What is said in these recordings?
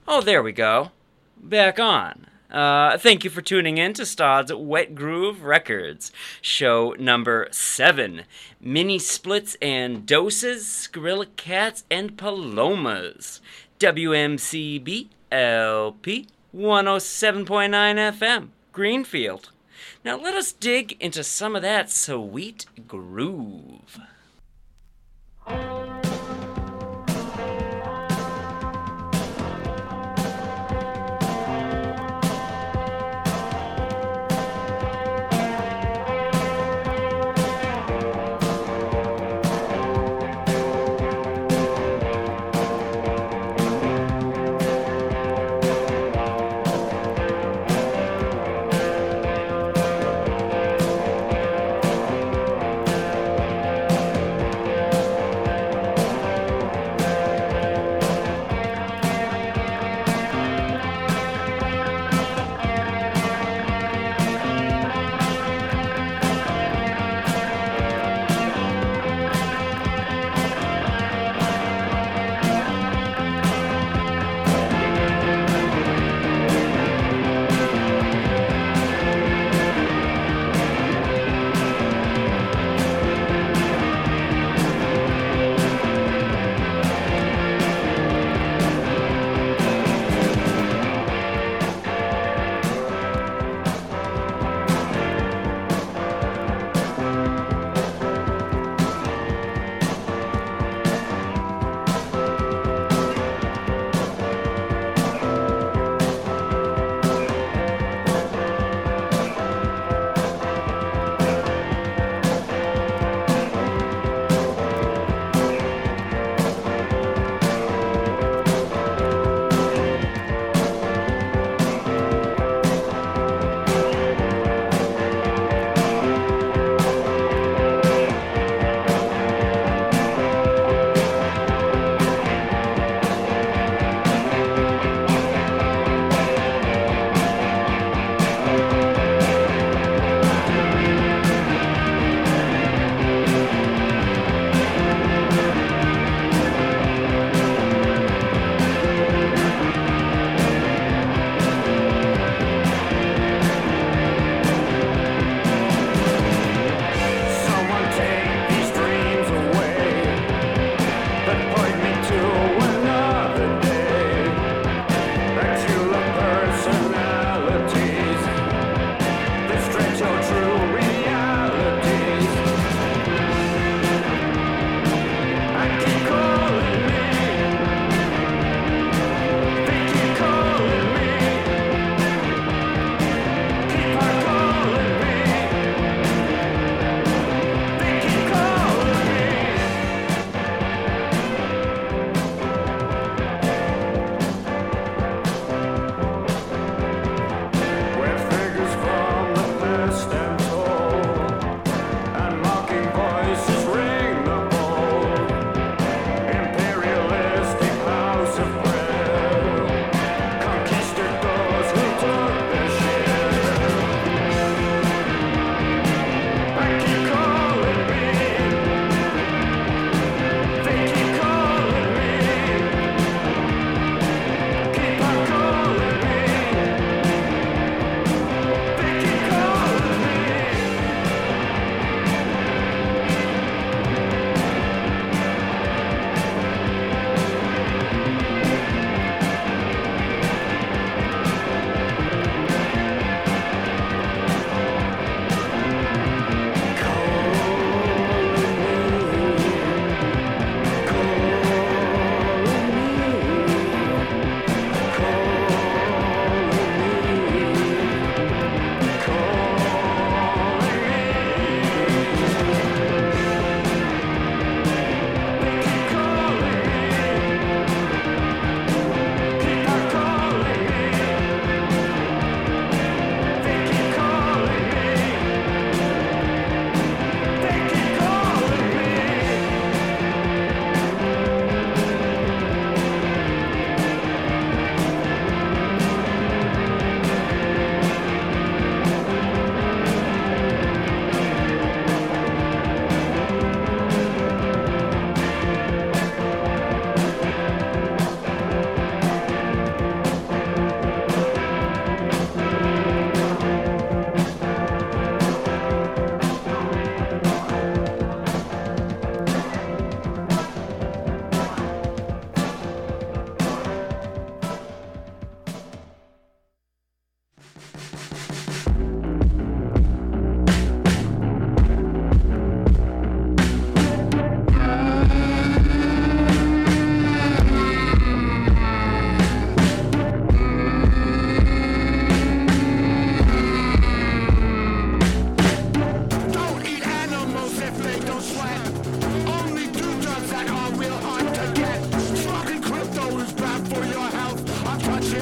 Oh, there we go. Back on. Thank you for tuning in to Stod's Wet Groove Records, show number 7. Mini splits and doses, Skrilla Cats and Palomas. WMCB LP 107.9 FM, Greenfield. Now let us dig into some of that sweet groove.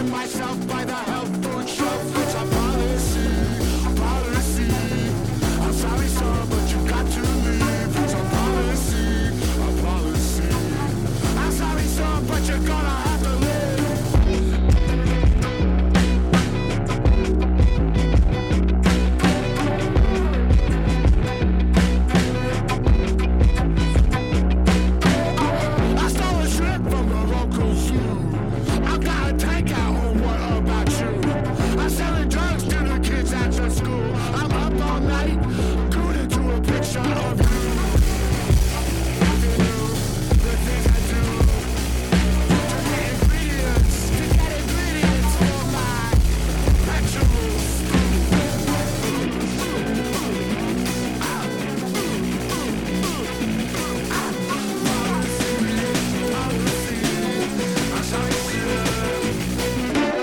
myself by the health food shelf. It's a policy, policy. I'm sorry, sir, but you got to leave. It's a policy, a policy. I'm sorry, sir, but you're gonna have to live. I stole a shrimp from the local zoo. I got a tank out home, what about you? I'm selling drugs to the kids at your school. I'm up all night, glued to a picture of you. The things I do to get ingredients for my vegetables. I'm sorry, sir.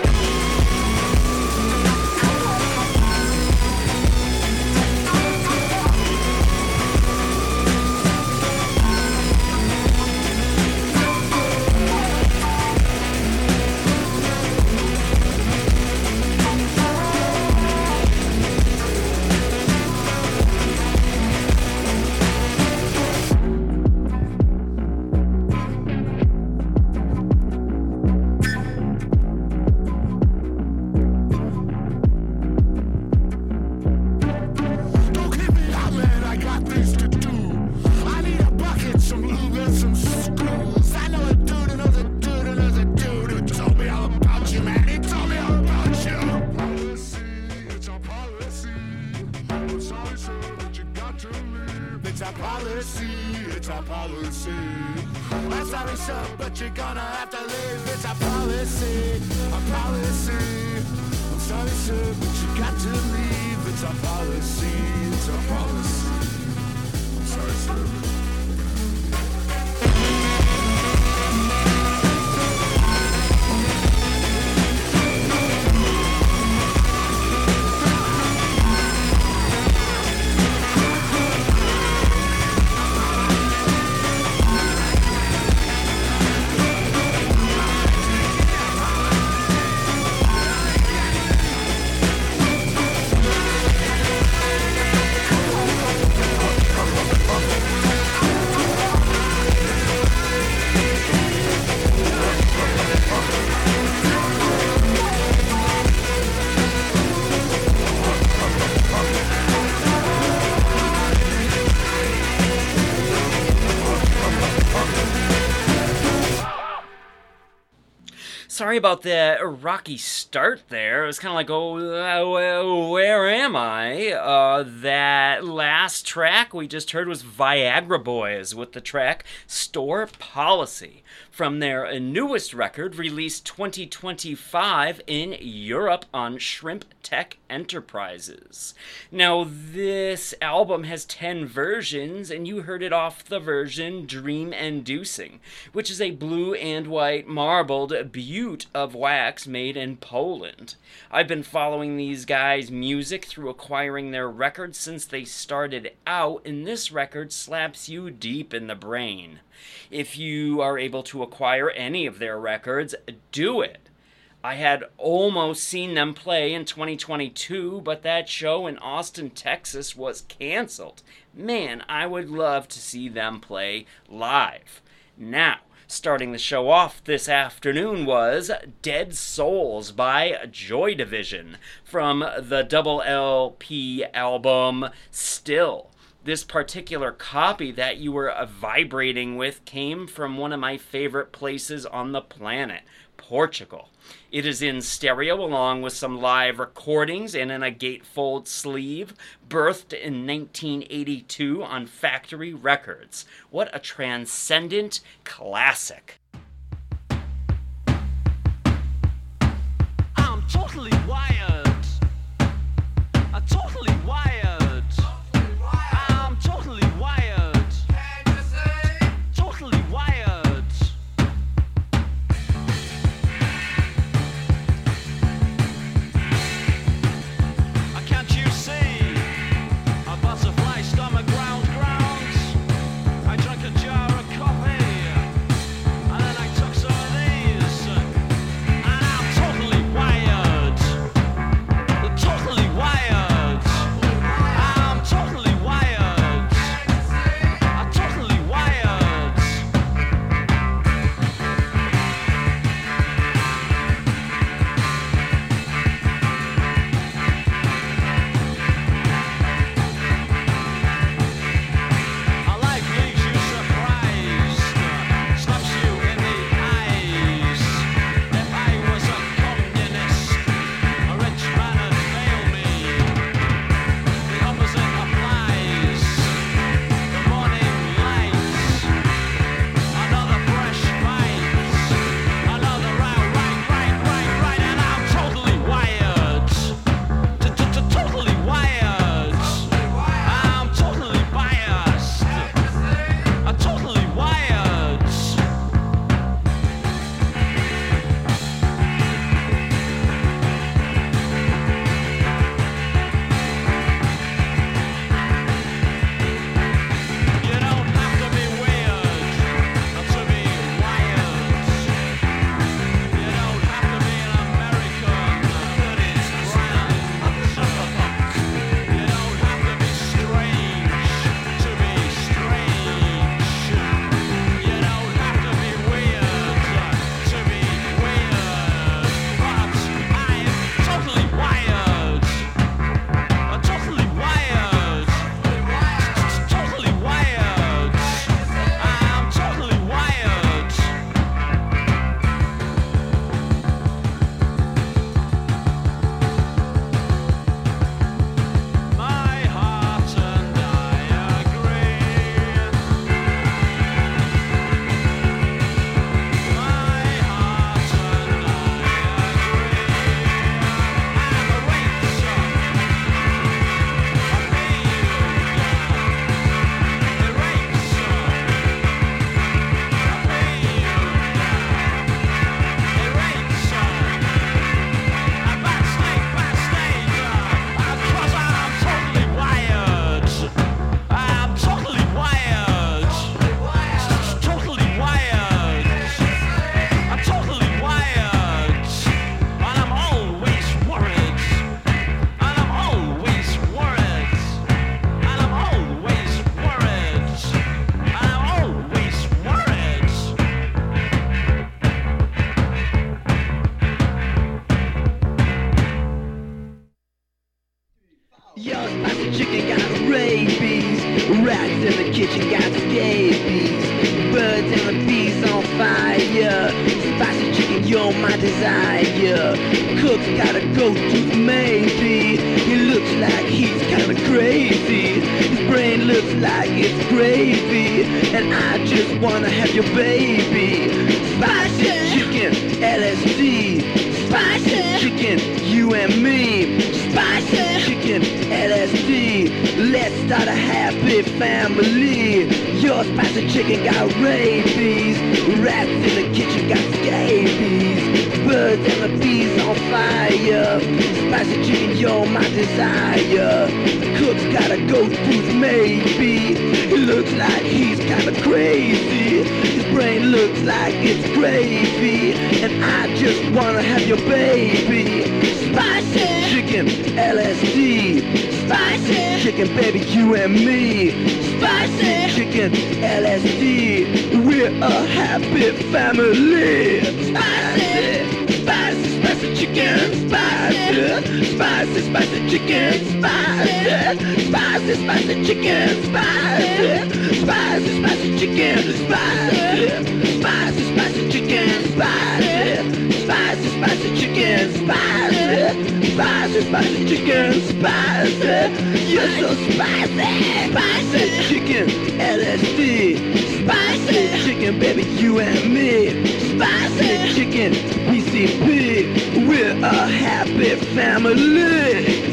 Don't keep me out, man, I got things to do. I need a bucket, some lube, and some screws. I know a dude who knows a dude who knows a dude who told me all about you, man. He told me all about you. Policy, it's a policy. I'm sorry, sir, but you got to leave. It's a policy, it's a policy. I'm sorry, sir, but you're gonna have to leave. It's a policy, a policy. I'm sorry, sir, but you got to leave. It's a policy, it's a policy. I'm sorry, sir. Sorry about the rocky start there. It was kind of like, where am I? That last track we just heard was Viagra Boys with the track Store Policy from their newest record released 2025 in Europe on Shrimp Tech Enterprises. Now, this album has 10 versions, and you heard it off the version Dream Inducing, which is a blue and white marbled butte of wax made in Poland. I've been following these guys' music through acquiring their records since they started out, and this record slaps you deep in the brain. If you are able to acquire any of their records, do it. I had almost seen them play in 2022, but that show in Austin, Texas was canceled. Man, I would love to see them play live. Now, starting the show off this afternoon was Dead Souls by Joy Division from the double LP album Still. This particular copy that you were vibrating with came from one of my favorite places on the planet, Portugal. It is in stereo along with some live recordings and in a gatefold sleeve, birthed in 1982 on Factory Records. What a transcendent classic. I'm totally wired. I'm totally wired. I'm totally wired. Totally wired. Can't you see a butterfly stomach ground? I drank a jar of coffee. my desire. Cook's gotta go to maybe. He looks like he's kinda crazy. His brain looks like it's gravy. And I just wanna have your baby. Spicy chicken, LSD. Spicy chicken, you and me. Spicy chicken, LSD. Let's start a happy family. Your spicy chicken got rabies. Rats in the kitchen got scabies. Birds and the bees on fire. Spicy chicken, you're my desire. Cook's gotta go through maybe. He looks like he's kinda crazy. His brain looks like it's gravy. And I just wanna have your baby. Spicy chicken, LSD. Spicy chicken, baby, you and me. Spicy chicken, LSD. We're a happy family. Spicy, spicy, spicy chicken. Spicy, spicy, spicy chicken. Spicy, spicy, spicy chicken. Spicy, spicy, spicy chicken. Spicy, spicy, spicy chicken. Spicy, spicy, spicy chicken. Spicy, spicy, spicy chicken. Spicy, you're so spicy. Spicy chicken, LSD. Spicy chicken, baby, you and me. Spicy chicken, PCP. We're a happy family.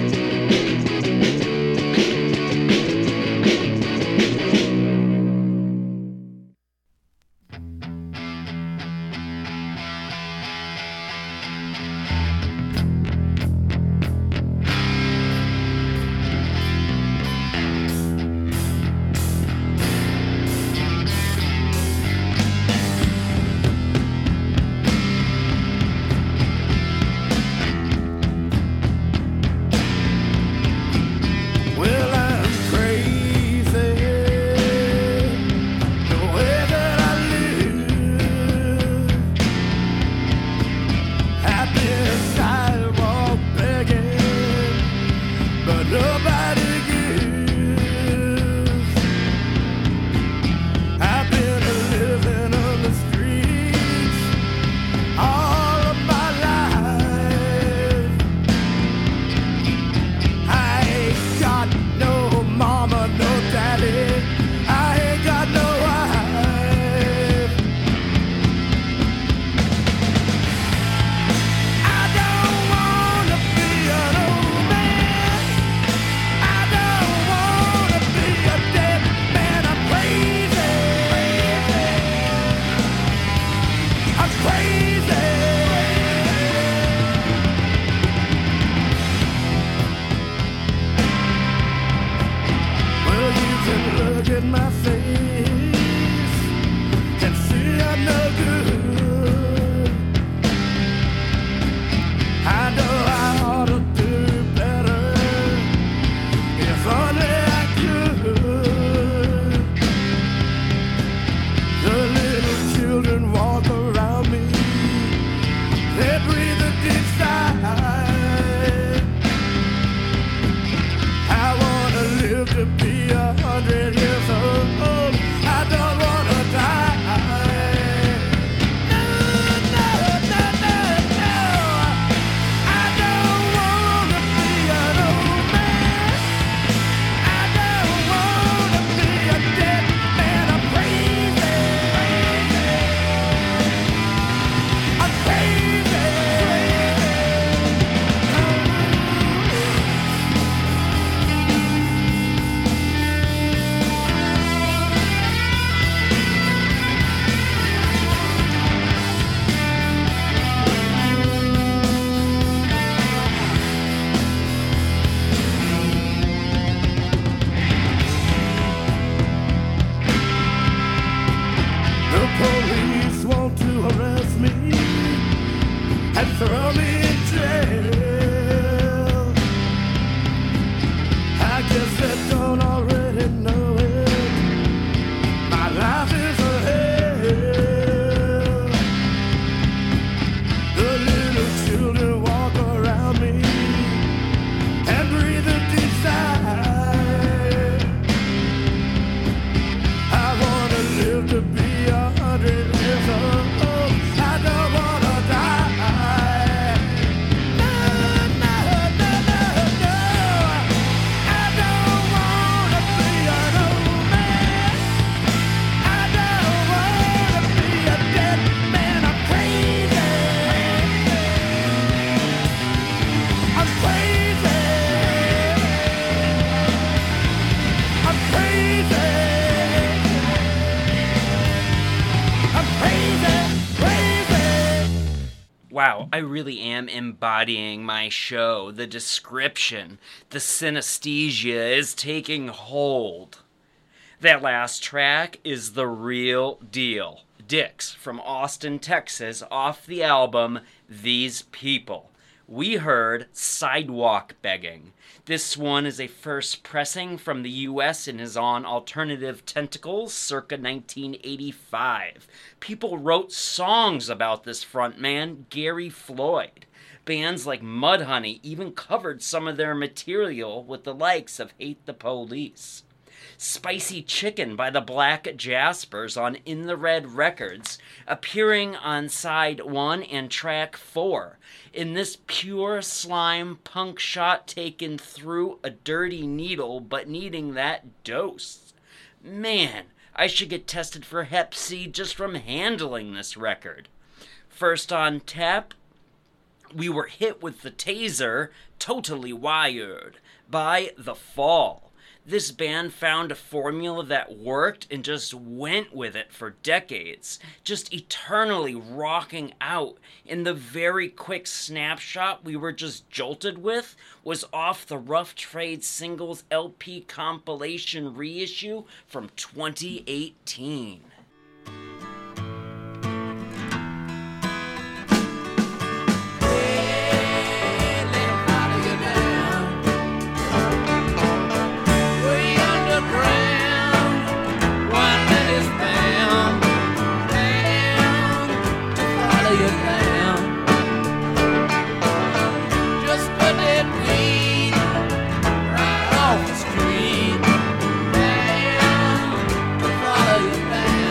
To be 100 years old, I don't wanna die. Wow, I really am embodying my show. The description, the synesthesia is taking hold. That last track is the real deal. Dix from Austin, Texas, off the album These People. We heard Sidewalk Begging. This one is a first pressing from the US and is on Alternative Tentacles circa 1985. People wrote songs about this frontman, Gary Floyd. Bands like Mudhoney even covered some of their material with the likes of Hate the Police. Spicy Chicken by the Black Jaspers on In the Red Records, appearing on side 1 and track 4. In this pure slime punk shot taken through a dirty needle but needing that dose. Man, I should get tested for Hep C just from handling this record. First on tap, we were hit with the taser, Totally Wired, by The Fall. This band found a formula that worked and just went with it for decades, just eternally rocking out. And the very quick snapshot we were just jolted with was off the Rough Trade Singles LP compilation reissue from 2018. Follow you down.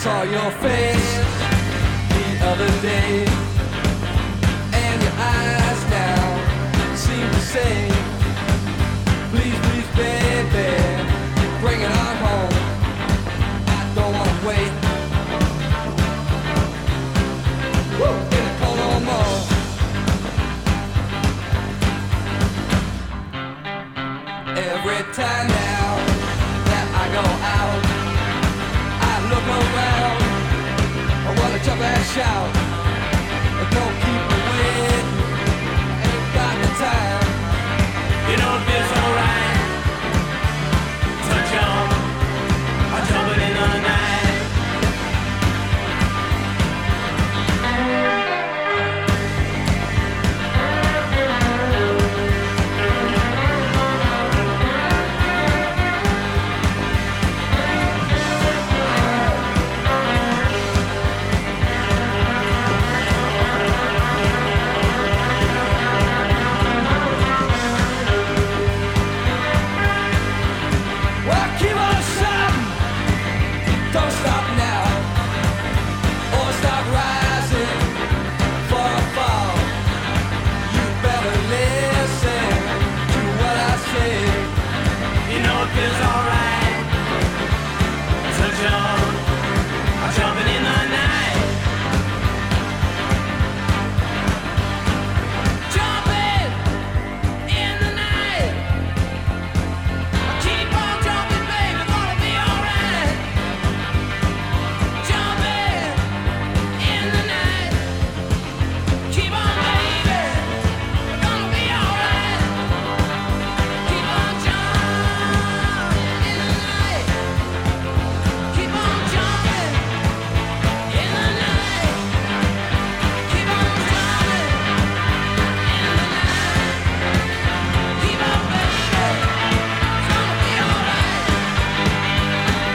saw your face the other day, and your eyes now seem to say, please, please, baby, bring it on home. I don't want to wait. Woo, in the cold no more. Every time now that I go out, I look around, I wanna jump and shout, don't keep me waiting, I ain't got the time. You know it feels alright, touch on, I'm jumping in the night. Well, keep on shouting, don't stop now, or stop rising for a fall. You better listen to what I say. You know it feels alright, touch on, I'm jumping in the night. Jumping in the night. Keep on jumping, baby, gonna be alright. Jumping in the night. Keep on, baby, gonna be alright. Keep on jumping in the night. Keep on jumping in the night. Keep on jumping in the night. Keep on, baby, gonna be alright.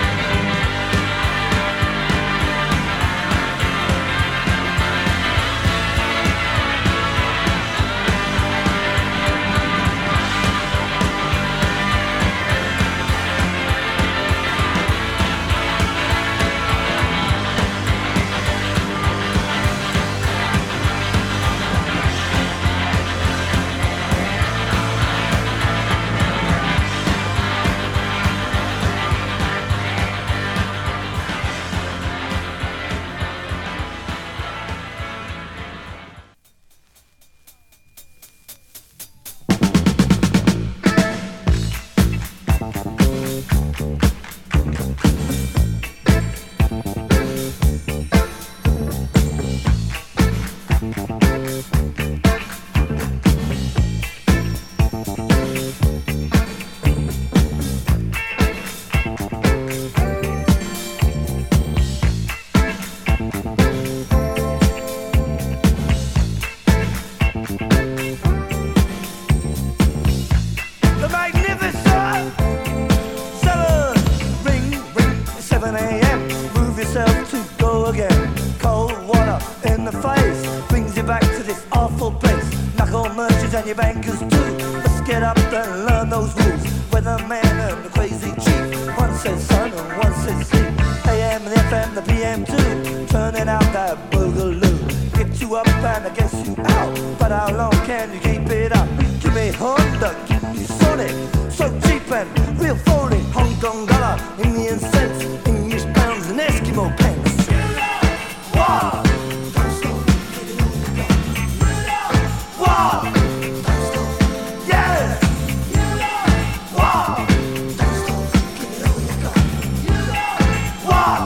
The magnificent seven, ring, ring, 7 a.m. Move yourself to go again. Cold water in the face brings you back to this awful place. Knuckle merchants and your bankers too. Let's get up and learn those rules. Weatherman and the crazy chief. One says sun and one says sleep. AM and FM, the PM too. Turning out that boogaloo. Get you up and I guess you out. But how long can you keep it up? Give me Honda, give me Sonic. So cheap and real phony. Hong Kong dollar, Indian cents, English pounds and Eskimo pence. Wow! Wow! Yeah! Wow! Wow!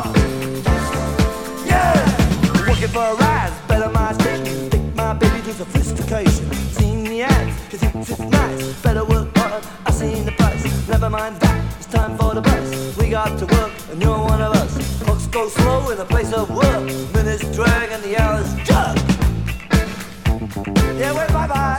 Yeah! Working for a rise, better my station. Take my baby to sophistication. Seen the ads, cause it's nice. Better work hard, I seen the price. Never mind that, it's time for the bus. We got to work, and you're one of us. Clocks go slow in a place of work. Minutes drag and the hours jug. Yeah, wait, bye-bye.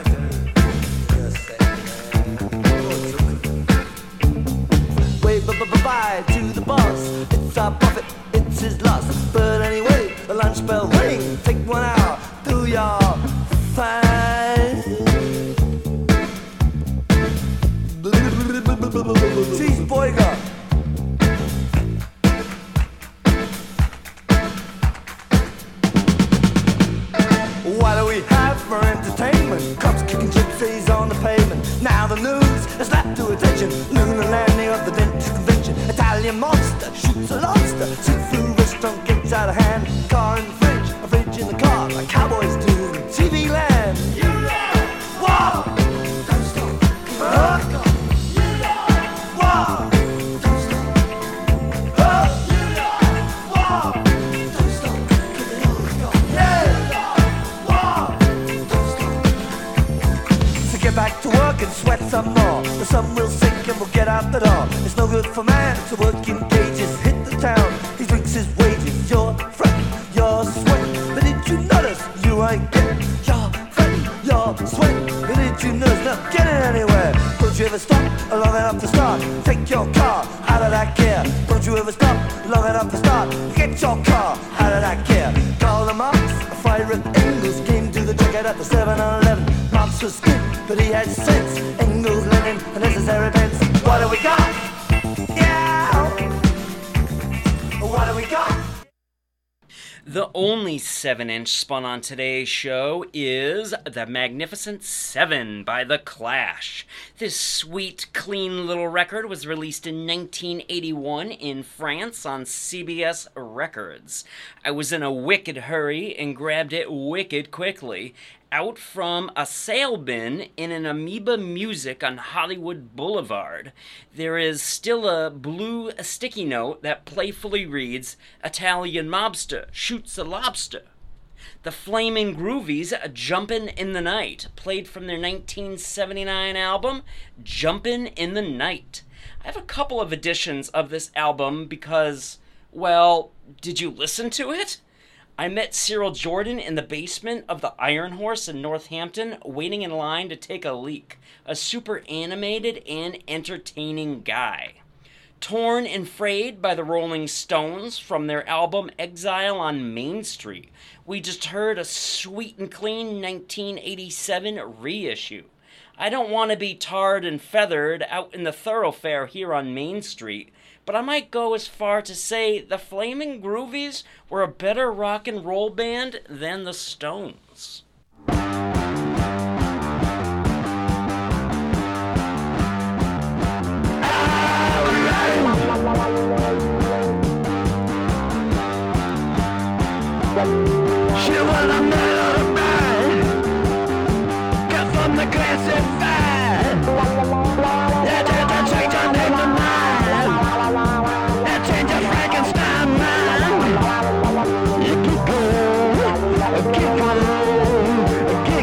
Wave bye-bye to the boss. It's our profit, it's his loss. But anyway, the lunch bell ring. Take 1 hour, do your fine. Cheeseburger. Raymond, cops kicking gypsies on the pavement. Now the news has slapped to attention. Lunar landing of the dentist convention. Italian monster shoots a lobster. See-through restaurant gets out of hand. Car in the fridge, a fridge in the car, like cowboys do in TV land. Whoa! Don't stop. Whoa! Don't stop. Whoa! Don't stop. Yeah! Whoa! Don't stop. So get back to work and sweat some more. The sun will sink and we'll get out the door. It's no good for man to work in cages. Hit the town, he drinks his wages. You're fretting, you're sweating. But did you notice you ain't getting? You're fretting, you're sweating. But did you notice not getting anywhere? Don't you ever stop long enough to start? Take your car out of that gear. Don't you ever stop long enough to start? Get your car out of that gear. Karl Marx, a Friedrich Engels came to the jacket at the 7-Eleven. Marx was good, but he had sense. Engels, Lenin, a necessary pence. What do we got? Yeah! What do we got? The only 7-inch spun on today's show is The Magnificent Seven by The Clash. This sweet, clean little record was released in 1981 in France on CBS Records. I was in a wicked hurry and grabbed it wicked quickly out from a sale bin in an Amoeba Music on Hollywood Boulevard. There is still a blue sticky note that playfully reads, "Italian mobster shoots a lobster." The Flamin' Groovies, "Jumpin' in the Night," played from their 1979 album, Jumpin' in the Night. I have a couple of editions of this album because, well, did you listen to it? I met Cyril Jordan in the basement of the Iron Horse in Northampton, waiting in line to take a leak. A super animated and entertaining guy. Torn and Frayed by the Rolling Stones from their album Exile on Main Street. We just heard a sweet and clean 1987 reissue. I don't want to be tarred and feathered out in the thoroughfare here on Main Street, but I might go as far to say the Flamin' Groovies were a better rock and roll band than the Stones. She was a man of the man, cut from the classified. That did the change on the mind. That change of Frankenstein mind. You keep going, keep on, keep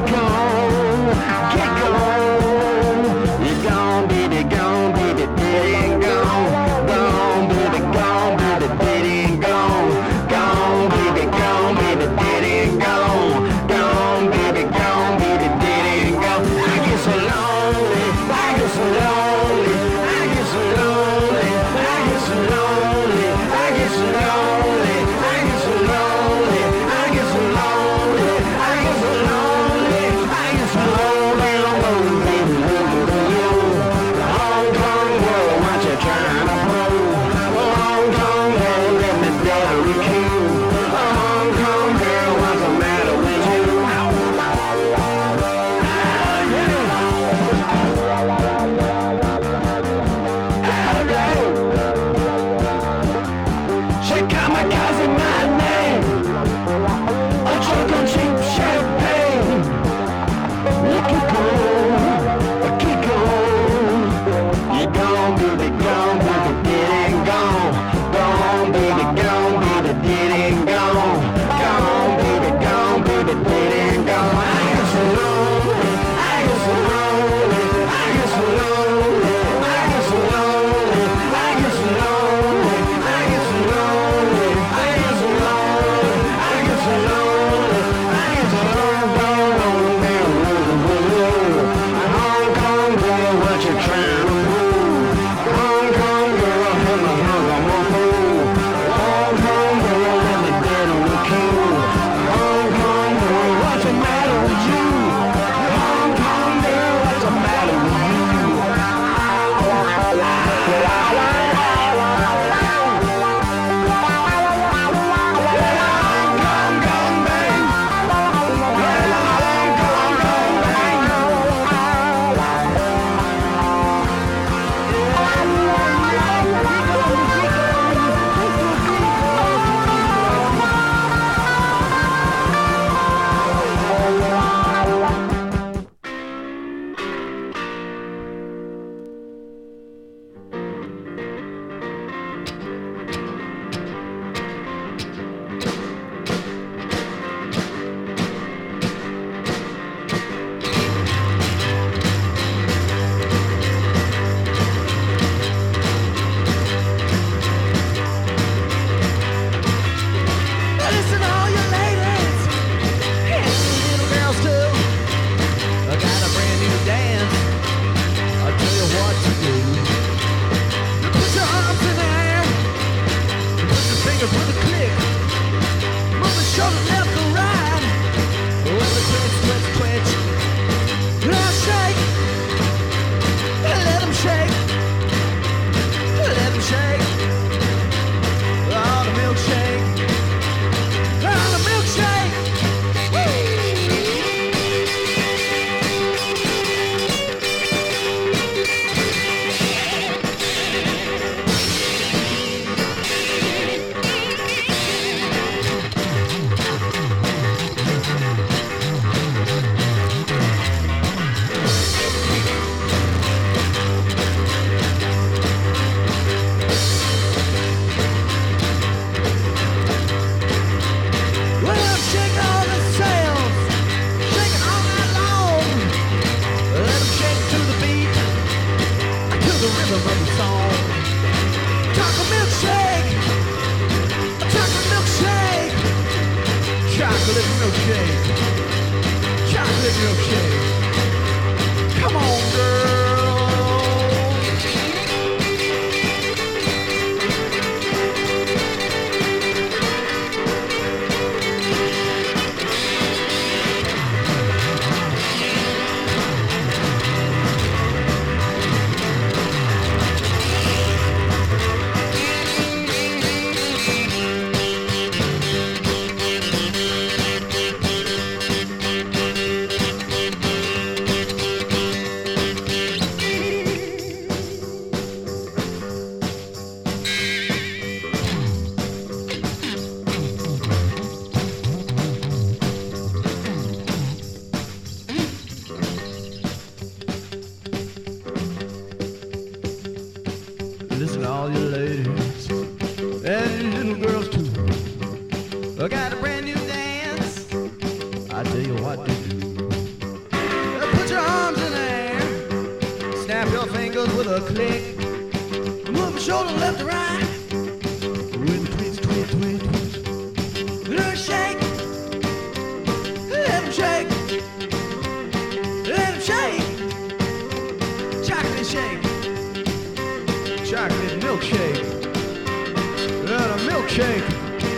all you ladies and little girls too. I got a brand new dance. I tell you what to do. Put your arms in the air, snap your fingers with a click, move your shoulder left to right, with a twist, twist, twist, twist. Let her shake, let him shake, let him shake. Chocolate shake, chocolate milkshake, and a milkshake.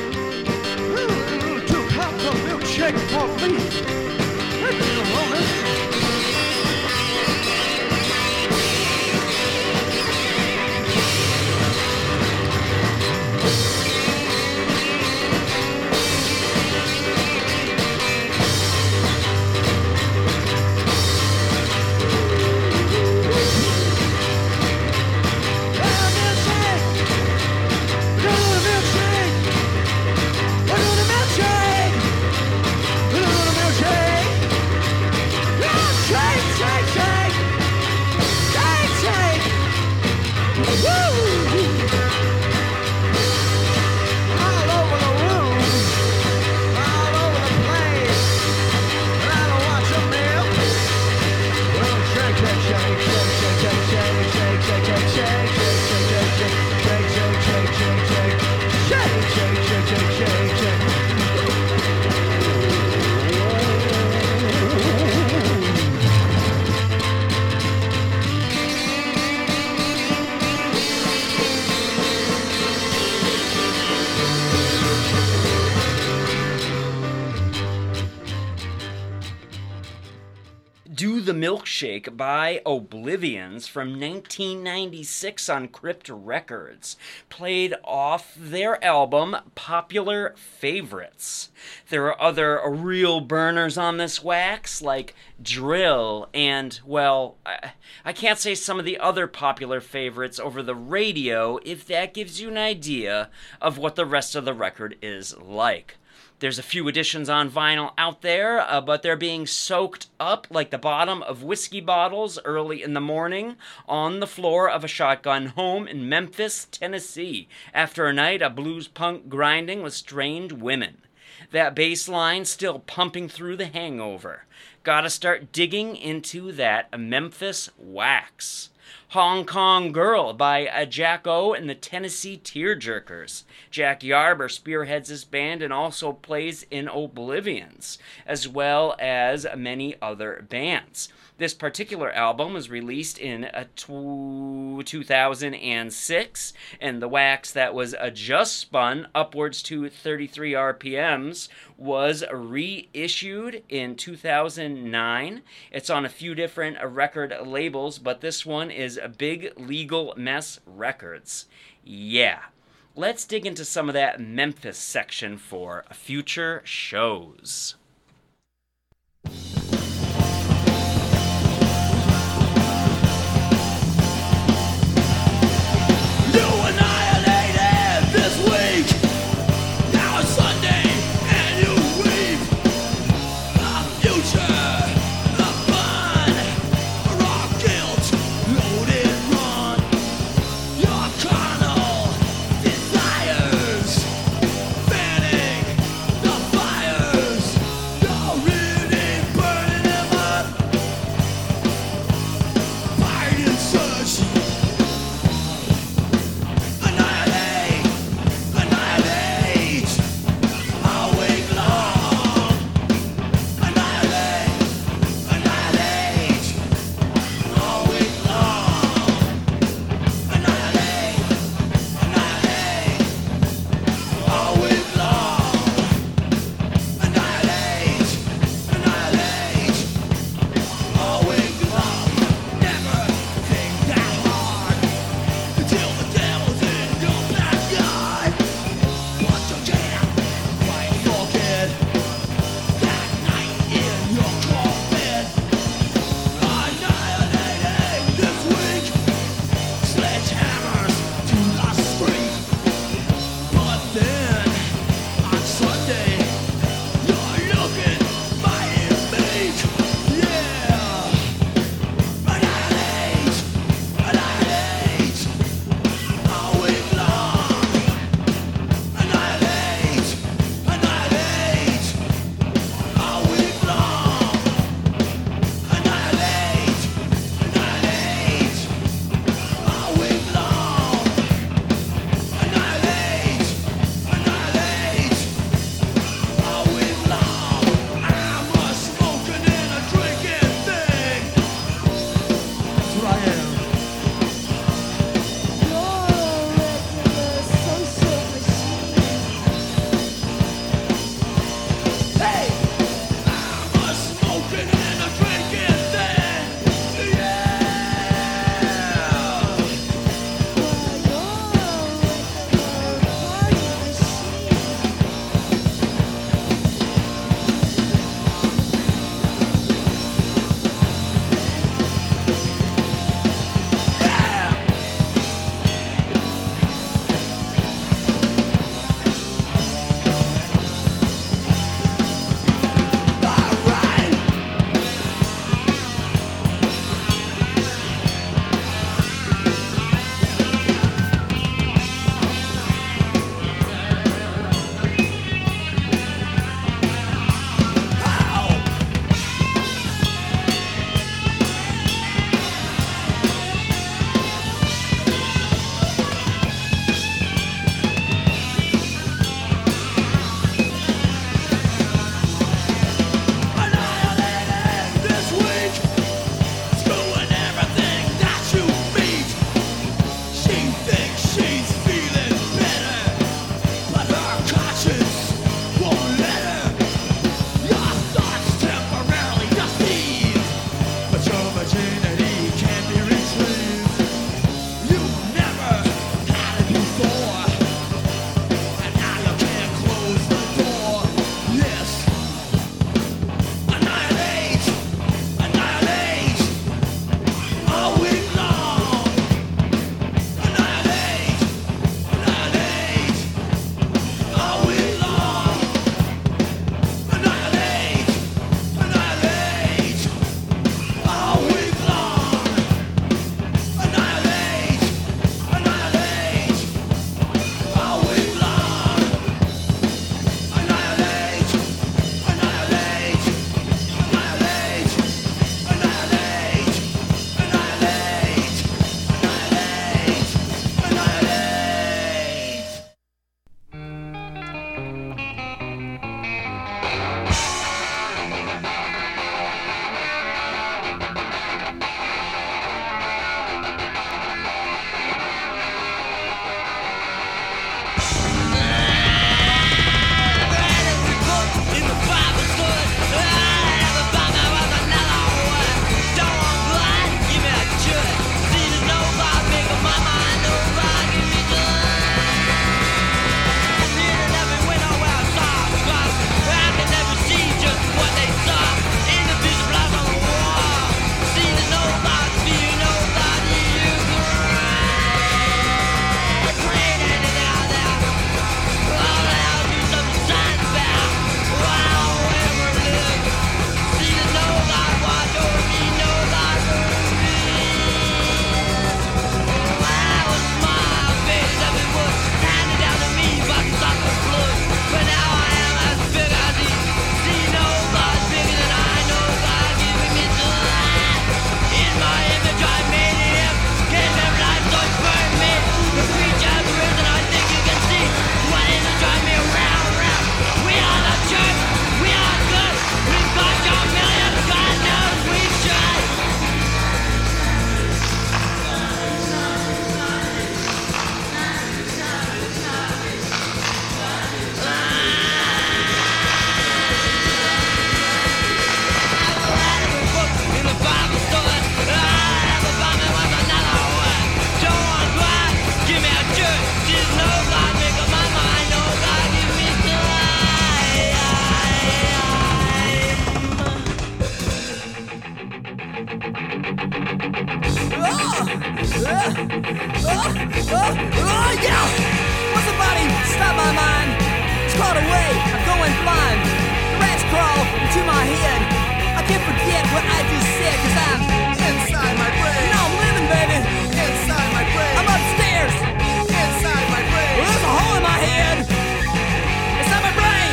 Two cups of milkshake for me. That's a woman. Do the Milkshake by Oblivions from 1996 on Crypt Records, played off their album Popular Favorites. There are other real burners on this wax, like Drill and, well, I can't say some of the other popular favorites over the radio if that gives you an idea of what the rest of the record is like. There's a few editions on vinyl out there, but they're being soaked up like the bottom of whiskey bottles early in the morning on the floor of a shotgun home in Memphis, Tennessee, after a night of blues punk grinding with strange women. That bass line still pumping through the hangover. Gotta start digging into that Memphis wax. Hong Kong Girl by Jack O and the Tennessee Tearjerkers. Jack Yarber spearheads this band and also plays in Oblivions, as well as many other bands. This particular album was released in 2006, and the wax that was just spun upwards to 33 RPMs was reissued in 2009. It's on a few different record labels, but this one is Big Legal Mess Records. Yeah. Let's dig into some of that Memphis section for future shows. Fanning the fires, you're really burning. Oh, yeah! Will somebody stop my mind? It's caught away, I'm going blind. The rats crawl into my head. I can't forget what I just said, cause I'm inside my brain. No, I'm living, baby. Inside my brain. I'm upstairs. Inside my brain. Well, there's a hole in my head. Inside my brain.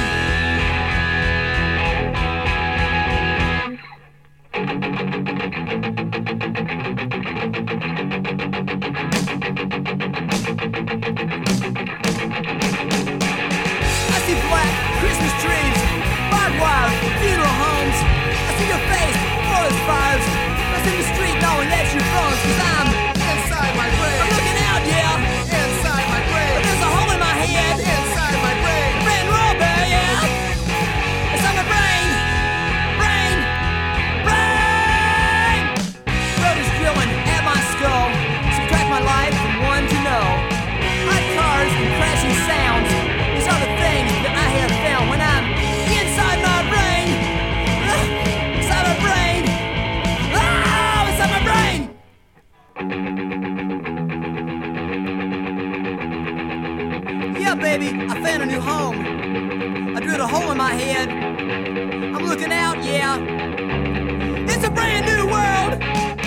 I see black Christmas trees, barbed wire, funeral homes. I see your face, forest fires. I see the street knowing that's your bones, cause I'm inside my brain. I'm looking out, yeah, inside my brain. But there's a hole in my head, inside my brain. Ran rubber, yeah, inside my brain. Brain, brain. Road is drilling at my skull. Subtract my life from one to no. Hot cars and crashing sounds. These are the things that I have found when I'm inside my brain. Inside my brain. Oh, inside my brain. Yeah, baby, I found a new home. I drilled a hole in my head. I'm looking out, yeah. It's a brand new world.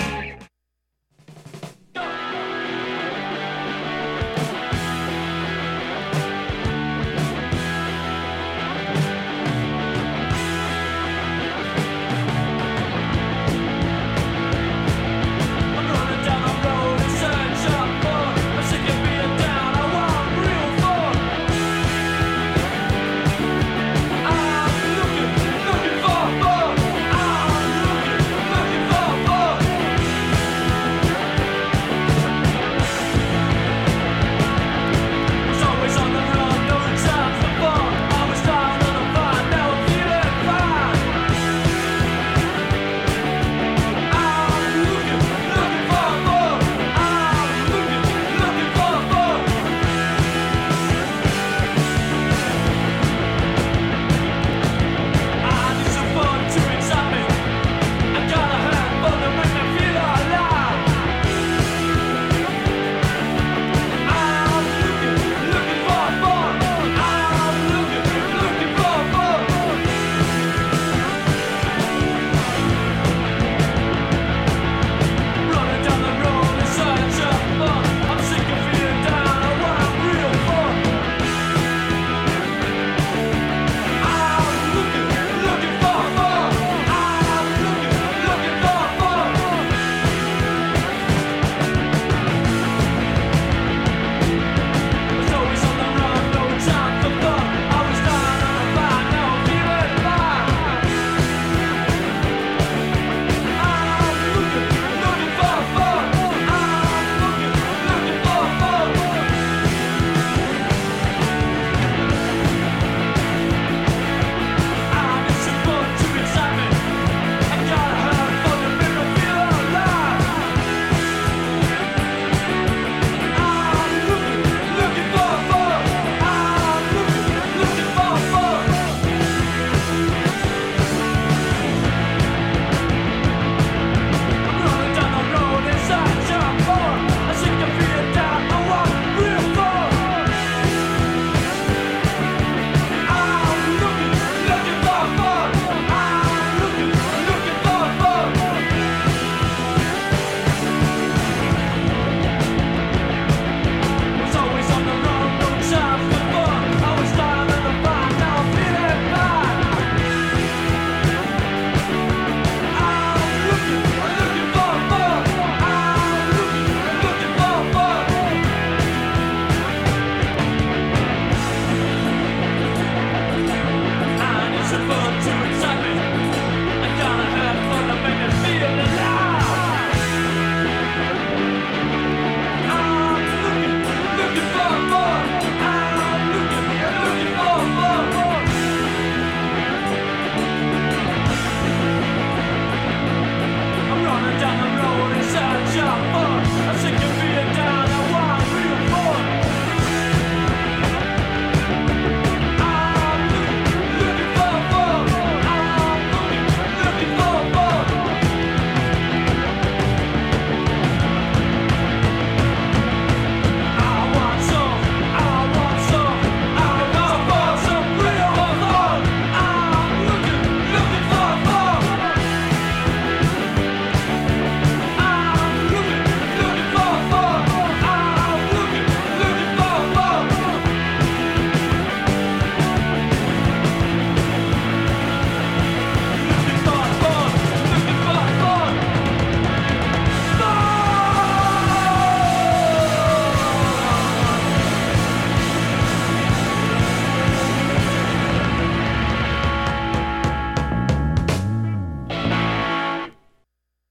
I'm running down the road in search of fun. I'm sick of being down. I want real fun. I'm looking for fun. I'm looking for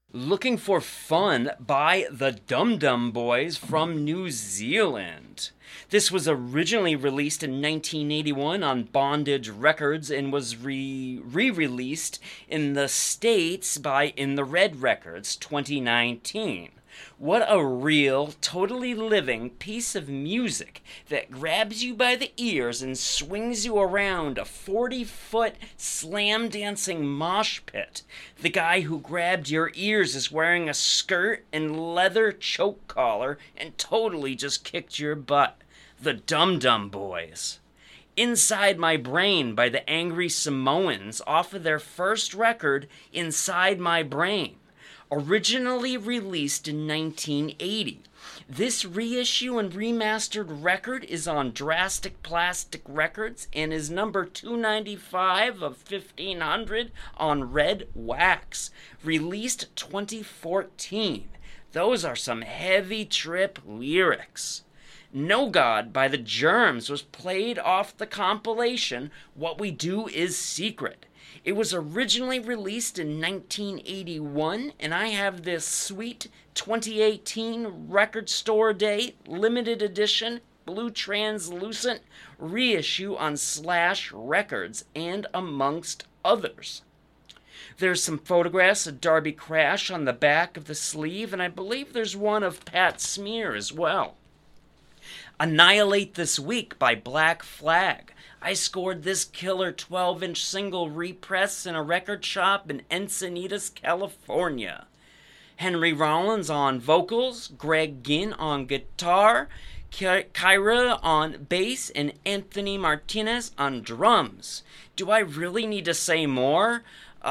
Looking for Fun by the Dum Dum Boys from New Zealand. This was originally released in 1981 on Bondage Records and was re-released in the States by In the Red Records 2019. What a real, totally living piece of music that grabs you by the ears and swings you around a 40-foot slam-dancing mosh pit. The guy who grabbed your ears is wearing a skirt and leather choke collar and totally just kicked your butt. The Dum Dum Boys. Inside My Brain by the Angry Samoans off of their first record, Inside My Brain. Originally released in 1980. This reissue and remastered record is on Drastic Plastic Records and is number 295 of 1500 on Red Wax. Released 2014. Those are some heavy trip lyrics. No God by the Germs was played off the compilation What We Do Is Secret. It was originally released in 1981, and I have this sweet 2018 record store day, limited edition, blue translucent reissue on Slash Records, and amongst others. There's some photographs of Darby Crash on the back of the sleeve, and I believe there's one of Pat Smear as well. Annihilate This Week by Black Flag. I scored this killer 12-inch single repress in a record shop in Encinitas, California. Henry Rollins on vocals, Greg Ginn on guitar, Kyra on bass, and Anthony Martinez on drums. Do I really need to say more?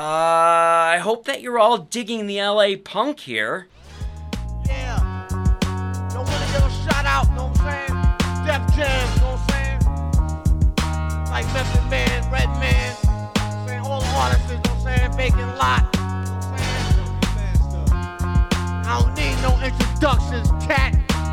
I hope that you're all digging the LA punk here. Yeah. Don't wanna give a shout out, know what I'm saying? Def Jam, know what I'm saying? Like Method Man, Red Man, you know what I'm saying? All the artists, you know what I'm saying? Vacant Lot, you know what I'm saying? I don't need no introductions, cat.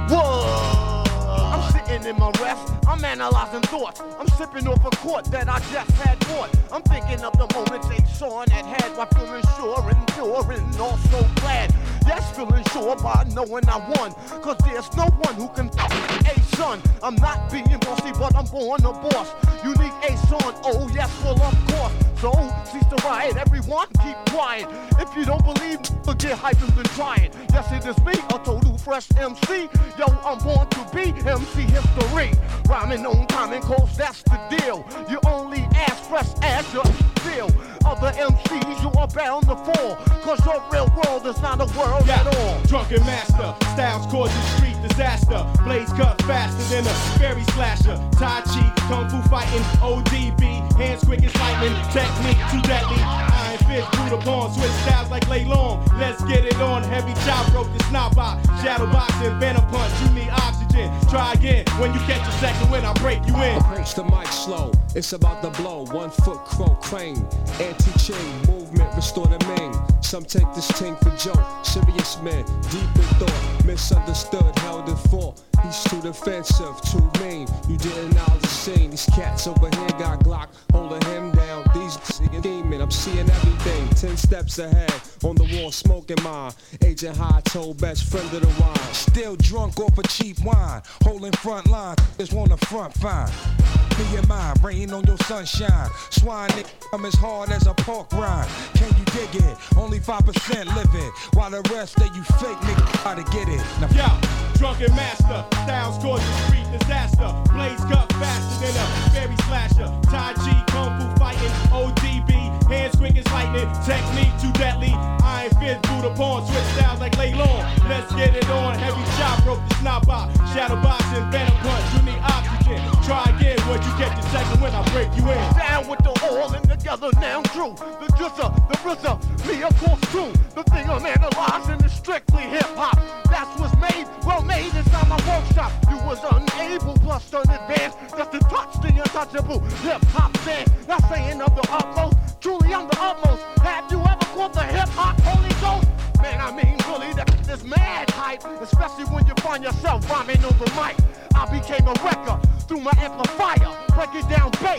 Whoa! I'm sitting in my rest, I'm analyzing thoughts. I'm sipping off a quart that I just had bought. I'm thinking of the moments they saw and had while feeling sure and pure and also glad. Yes, feeling sure by knowing I won. Cause there's no one who can hey son, I'm not being bossy, but I'm born a boss. Unique A son, oh yes, well of course. So cease to riot, everyone keep quiet. If you don't believe, get hyped and been trying. Yes, it is me, a total fresh MC. Yo, I'm born to be MC history. Rhyming on time and coast, that's the deal. You only ask fresh as you feel. Other MCs, you are bound to fall. Cause your real world is not a world at all. Drunken master, styles causing street disaster. Blades cut faster than a fairy slasher. Tai Chi, Kung Fu fighting, ODB. Hands quick as lightning, technique too deadly. Iron fist, brute upon, switch styles like Lay Long. Let's get it on, heavy chop, broke the snot box. Shadow boxing, venom punch, you need oxygen. Try again, when you catch a second when I break you in. Approach the mic slow, it's about to blow. 1 foot crow crane, anti-chain movement, restore the Ming. Some take this thing for joke, serious men, deep in thought, misunderstood, held in fort. He's too defensive, too mean. You didn't know the scene. These cats over here got Glock holding him down. These scheming, I'm seeing everything. 10 steps ahead, on the wall smoking mine. Agent High told best friend of the wine. Still drunk off a cheap wine, holding front line. Just wanna front fine. Me and mine, rain on your sunshine. Swine nigga, I'm as hard as a pork rind. Can you dig it? Only 5% live it, while the rest of you fake niggas try to get it. Now, yo, drunken master, styles causing street disaster. Blades cut faster than a fairy slasher. Tai Chi, Kung Fu fighting, ODB. Hands quick as lightning, technique too deadly. Iron fist, boot upon, switch styles like Lay Long. Let's get it on, heavy chop, broke the snot box. Shadow boxing, venom punch, you need oxygen. Try again, when you get the second when I break you in. Down with the all and together now true. The drizzer, the rizzer, me of course true. The thing I'm analyzing is strictly hip-hop. That's what's made, well made inside my workshop. You was unable, plus unadvanced, just to touch the untouchable hip-hop stand. Not saying of the utmost, truly I'm the utmost. Have you ever caught the hip-hop Holy Ghost? Man, I mean really, that is mad hype. Especially when you find yourself rhyming on the mic. I became a wrecker through my amplifier, breaking down bass,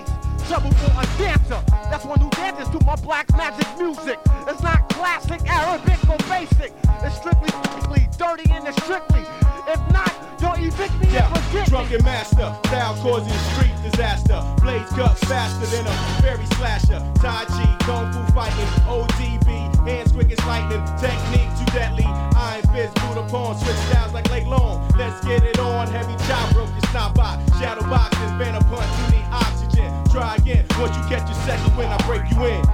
trouble for a dancer. That's one who dances to my black magic music. It's not classic, Arabic, or basic. It's strictly dirty and it's strictly. If not, you'll evict me and forget me. Drunken master, style causing street disaster. Blades cut faster than a fairy slasher. Tai Chi, Kung Fu fighting, ODB, hands quick as lightning. Technique too deadly, iron fist, boot upon, switch styles like Lake Long. Let's get it on, heavy chop, broke your snot by. Shadow boxing, banner punch, you need oxygen. Try again, once you catch your second when I break you in.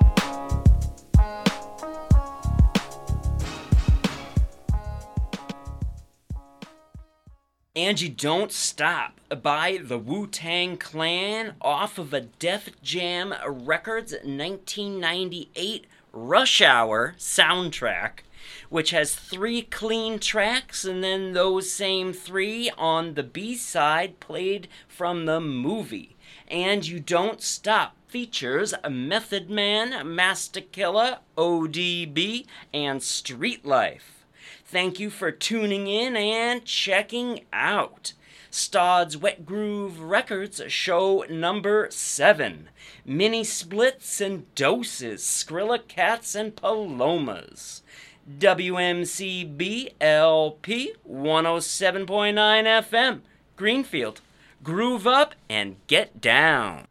And You Don't Stop by the Wu-Tang Clan off of a Def Jam Records 1998 Rush Hour soundtrack, which has 3 clean tracks and then those same 3 on the B-side played from the movie. And You Don't Stop features Method Man, Masta Killa, ODB, and Street Life. Thank you for tuning in and checking out Stodd's Wet Groove Records show number 7. Mini Splits and Doses, Skrilla Cats and Palomas. WMCB LP 107.9 FM, Greenfield. Groove up and get down.